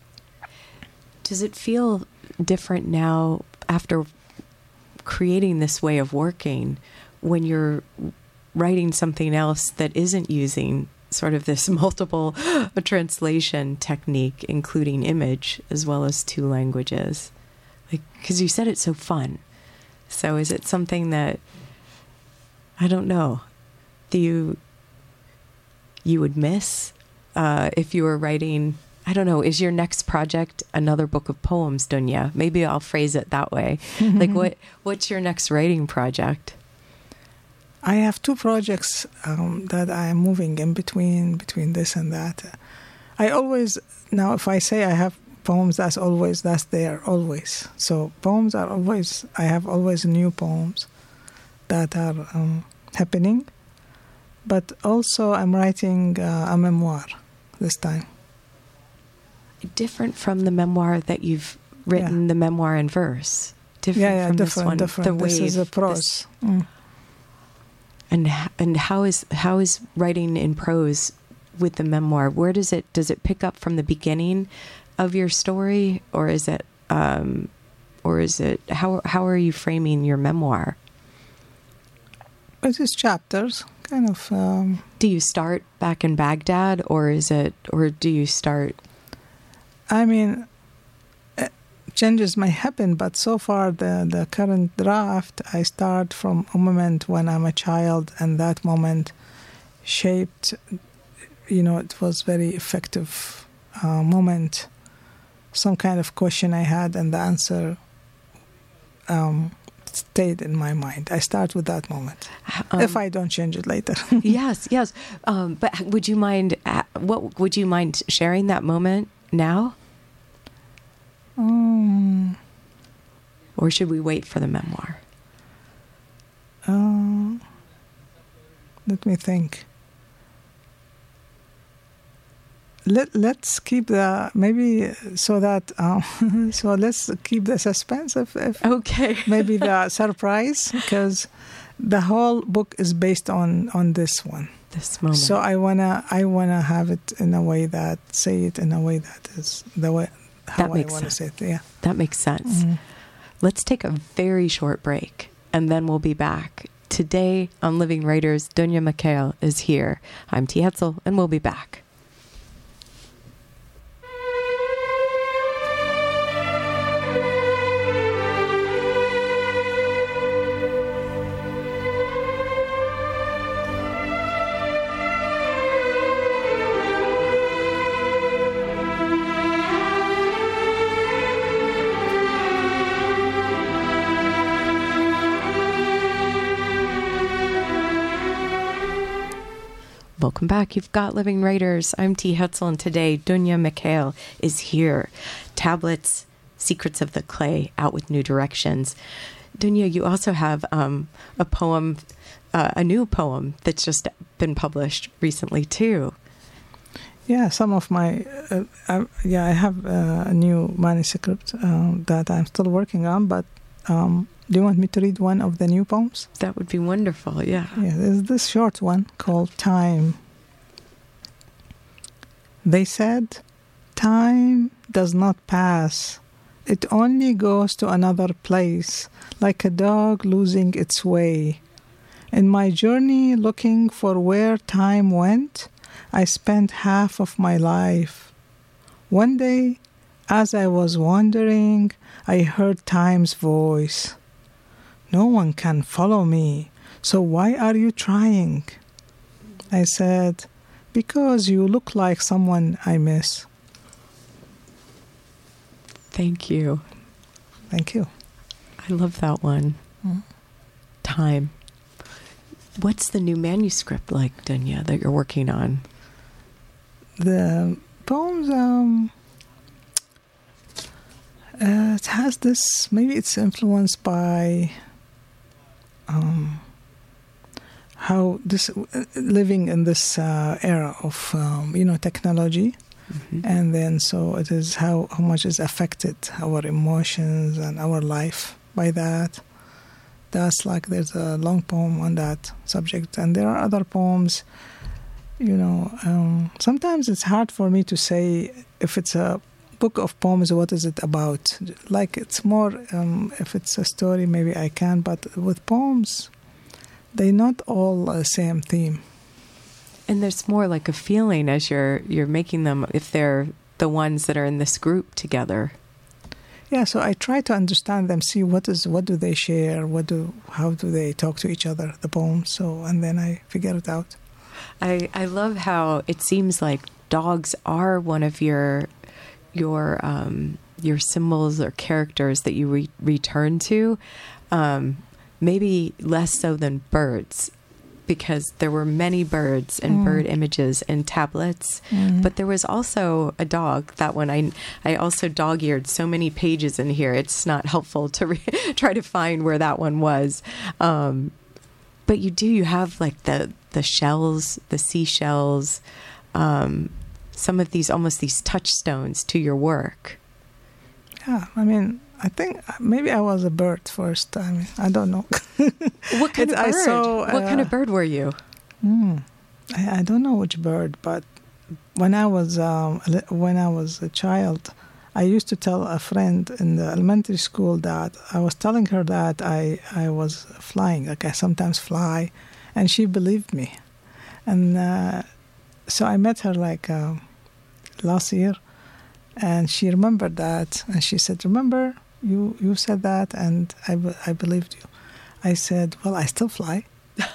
Does it feel different now after creating this way of working, when you're writing something else that isn't using sort of this multiple translation technique, including image as well as two languages? Like, because you said it's so fun. So, is it something that, I don't know, do you, you would miss uh, if you were writing, I don't know, is your next project another book of poems, Dunya? Maybe I'll phrase it that way. Like, what what's your next writing project? I have two projects um, that I am moving in between, between this and that. I always, now if I say I have poems, that's always, that's there, always. So poems are always, I have always new poems that are um, happening, but also I'm writing uh, a memoir this time. Different from the memoir that you've written, yeah. the memoir in verse. Different yeah, yeah, from different, this one. different. The this wave, is a prose. This, mm. And and how is how is writing in prose with the memoir? Where does it does it pick up from the beginning of your story, or is it um, or is it how how are you framing your memoir? It is chapters, kind of. Um, do you start back in Baghdad, or is it, or do you start? I mean, uh, changes may happen, but so far the, the current draft, I start from a moment when I'm a child, and that moment shaped, you know, it was very effective uh, moment. Some kind of question I had, and the answer um, stayed in my mind. I start with that moment, um, if I don't change it later. yes, yes. Um, but would you mind? Uh, what would you mind sharing that moment now? Um, or should we wait for the memoir? Uh, let me think. Let Let's keep the maybe so that um, so let's keep the suspense if, if okay maybe the surprise, because the whole book is based on on this one. This moment. So I wanna I wanna have it in a way that say it in a way that is the way how That I makes want to say sense. it. Yeah. That makes sense. Mhm. Let's take a very short break, and then we'll be back. Today on Living Writers, Dunya Mikhail is here. I'm T. Hetzel, and we'll be back. Welcome back. You've got Living Writers. I'm T. Hetzel, and today Dunya Mikhail is here. Tablets, Secrets of the Clay, out with new directions. Dunya, you also have um, a poem, uh, a new poem that's just been published recently too. Yeah, some of my, uh, I, yeah, I have uh, a new manuscript uh, that I'm still working on, but um, do you want me to read one of the new poems? That would be wonderful, yeah. Yeah, there's this short one called Time. They said, time does not pass. It only goes to another place, like a dog losing its way. In my journey looking for where time went, I spent half of my life. One day, as I was wandering, I heard time's voice. No one can follow me, so why are you trying? I said, because you look like someone I miss. Thank you. Thank you. I love that one. Mm. Time. What's the new manuscript like, Dunya, that you're working on? The poems, um, uh, it has this, maybe it's influenced by um, how this, uh, living in this uh, era of, um, you know, technology. Mm-hmm. And then so it is how, how much is affected our emotions and our life by that. That's like, there's a long poem on that subject. And there are other poems, you know, um, sometimes it's hard for me to say if it's a book of poems, what is it about? Like, it's more, um, if it's a story, maybe I can, but with poems, they're not all the same theme. And there's more like a feeling as you're you're making them, if they're the ones that are in this group together. Yeah, so I try to understand them, see what is what do they share, what do how do they talk to each other, the poems. So and then I figure it out. I I love how it seems like dogs are one of your your um, your symbols or characters that you re- return to, um, maybe less so than birds. Because there were many birds and mm. bird images in tablets, mm. but there was also a dog. That one, I I also dog-eared so many pages in here. It's not helpful to re- try to find where that one was. Um, but you do, you have like the, the shells, the seashells, um, some of these, almost these touchstones to your work. Yeah, I mean, I think maybe I was a bird first. I mean, I don't know. What kind of bird? I saw, uh, what kind of bird were you? Hmm, I, I don't know which bird, but when I was um, when I was a child, I used to tell a friend in the elementary school that I was telling her that I, I was flying, like I sometimes fly, and she believed me. And uh, so I met her like uh, last year, and she remembered that, and she said, remember, you, you said that, and I, I believed you. I said, well, I still fly.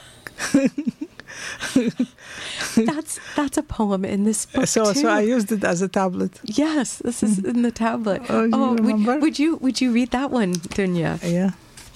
that's that's a poem in this book so too. So I used it as a tablet. Yes, this is in the tablet. Oh, you oh remember? Would, would you would you read that one, Dunya? Yeah.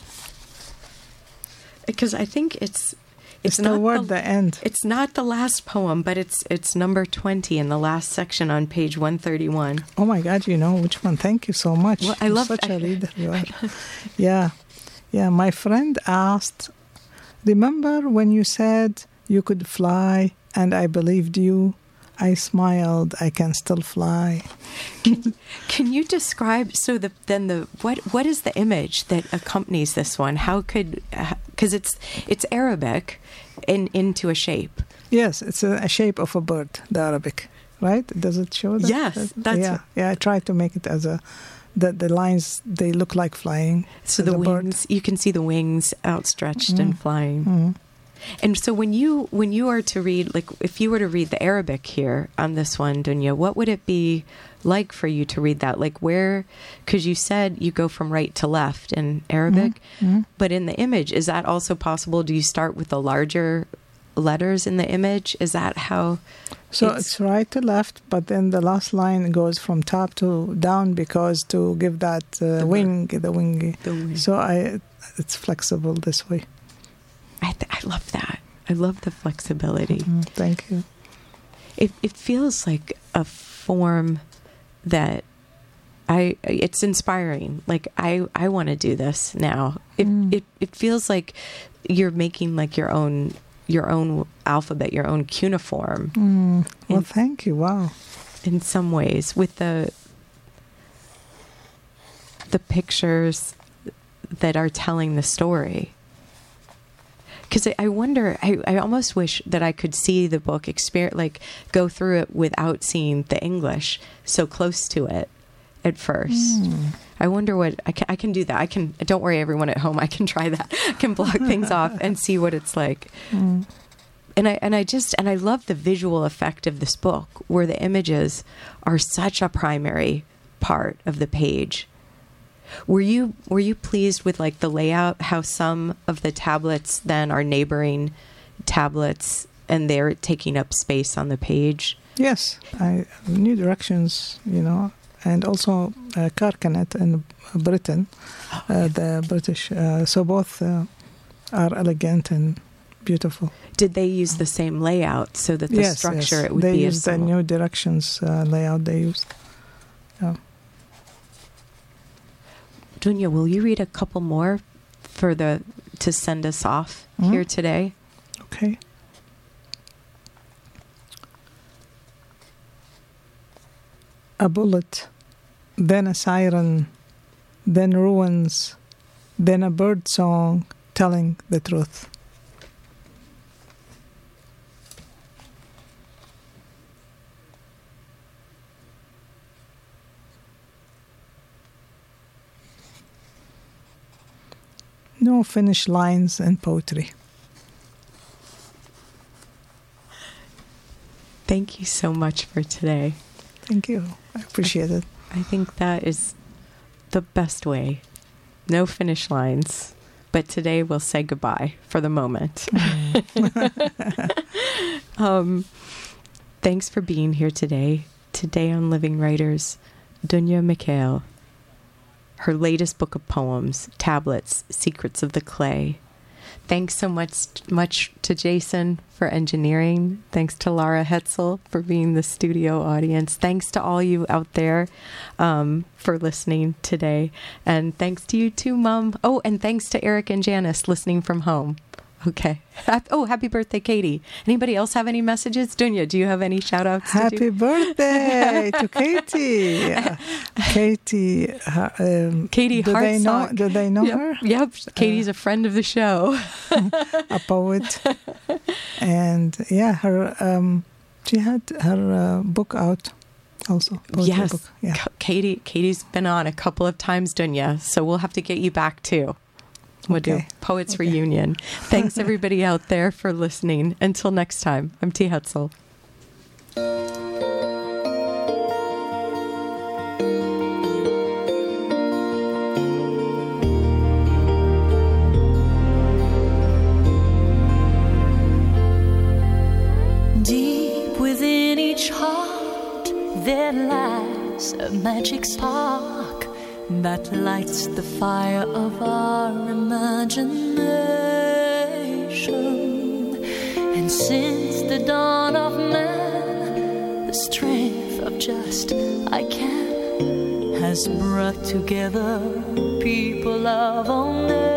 Because I think it's it's, it's the not word the, the end. It's not the last poem, but it's it's number twenty in the last section on page one thirty-one. Oh my God, you know which one? Thank you so much. Well, I You're love such I, a reader. You are. Yeah, yeah. My friend asked, remember when you said you could fly and I believed you? I smiled, I can still fly. Can, can you describe, so the, then the, what what is the image that accompanies this one? How could, because it's it's Arabic in, into a shape. Yes, it's a, a shape of a bird, the Arabic. right? Does it show that? Yes, that's yeah. Yeah, I tried to make it as a the the lines. They look like flying. So the wings, bird. You can see the wings outstretched mm. and flying. Mm. And so when you when you are to read, like if you were to read the Arabic here on this one, Dunya, what would it be like for you to read that? Like where, because you said you go from right to left in Arabic, mm-hmm. but in the image, is that also possible? Do you start with the larger letters in the image? Is that how? So it's, it's right to left, but then the last line goes from top to down because to give that uh, the wing, the wing. The wing. So I, it's flexible this way. I, th- I love that. I love the flexibility. Mm-hmm. Thank you. It it feels like a form that I it's inspiring. Like I, I want to do this now. It, mm. it it feels like you're making like your own your own alphabet, your own cuneiform. Mm. Well, in, thank you. Wow. In some ways, with the the pictures that are telling the story. Because I, I wonder, I, I almost wish that I could see the book, experience, like go through it without seeing the English so close to it at first. Mm. I wonder what, I can, I can do that. I can, don't worry everyone at home, I can try that. I can block things off and see what it's like. Mm. And I and I just, and I love the visual effect of this book where the images are such a primary part of the page. Were you were you pleased with like the layout, how some of the tablets then are neighboring tablets and they're taking up space on the page? Yes, I new directions, you know, and also uh, Carcanet in Britain, oh, uh, yeah. the British. Uh, so both uh, are elegant and beautiful. Did they use the same layout so that the yes, structure yes. it would they be? They used the new directions uh, layout. They used. Yeah. Dunya, will you read a couple more for the to send us off mm-hmm. here today? Okay. A bullet, then a siren, then ruins, then a bird song telling the truth. No finish lines in poetry. Thank you so much for today. Thank you. I appreciate I, it. I think that is the best way. No finish lines. But today we'll say goodbye for the moment. Mm. um, thanks for being here today. Today on Living Writers, Dunya Mikhail. Her latest book of poems, Tablets, Secrets of the Clay. Thanks so much much to Jason for engineering. Thanks to Lara Hetzel for being the studio audience. Thanks to all you out there um, for listening today. And thanks to you too, Mom. Oh, and thanks to Eric and Janice listening from home. Okay. Oh, happy birthday, Katie. Anybody else have any messages? Dunya, do you have any shout-outs Happy to do? birthday to Katie. Yeah. Katie. Uh, um, Katie do they know? Hartsock. Do they know yep. her? Yep. Katie's uh, a friend of the show. A poet. And yeah, her um, she had her uh, book out also. Yes. Book. Yeah. Katie, Katie's been on a couple of times, Dunya, so we'll have to get you back too. We'll okay. do Poets okay. Reunion. Thanks everybody out there for listening. Until next time, I'm T. Hetzel. Deep within each heart there lies a magic spark that lights the fire of our imagination. And since the dawn of man, the strength of just I can has brought together people of all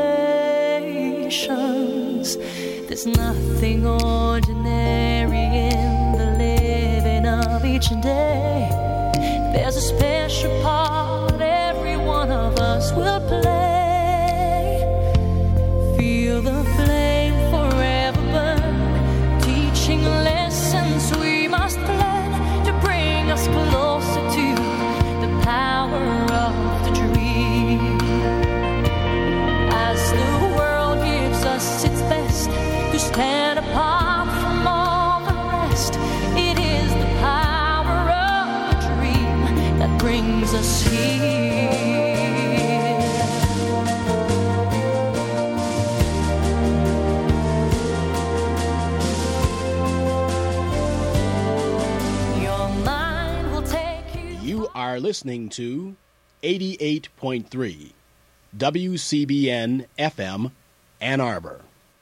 nations. There's nothing ordinary in the living of each day. There's a special part every one of us will play. Feel the flame forever burn, teaching lessons we must learn to bring brings us here. Your mind will take you. You are listening to eighty-eight point three W C B N F M, Ann Arbor.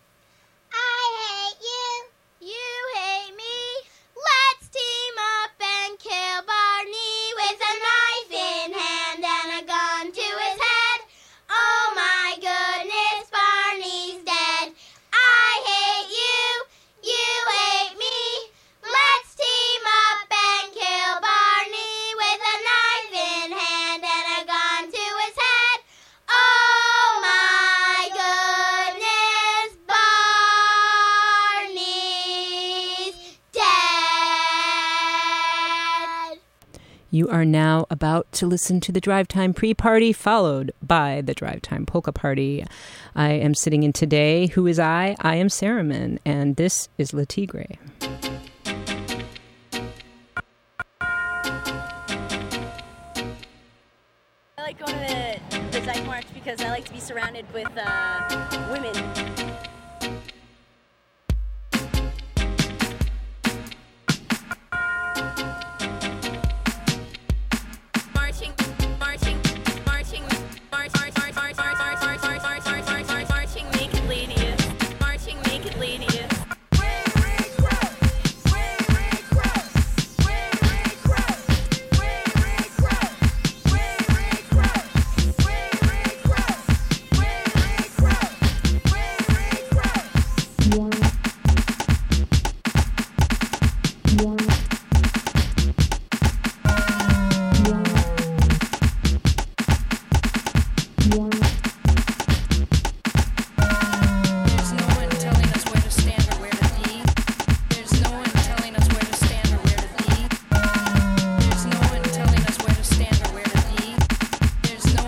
I hate you, you hate me. Let's team up and kill Barney with a knife in hand and a gun to his head. Oh my goodness, Barney's dead. I hate you, you hate me. Let's team up and kill Barney with a knife in hand and a gun to his head. Oh my goodness, Barney's dead. You are now about to listen to the Drive Time Pre-Party, followed by the Drive Time Polka Party. I am sitting in today. Who is I? I am Saraman, and this is La Tigre. I like going to the, the Dyke March because I like to be surrounded with uh, women.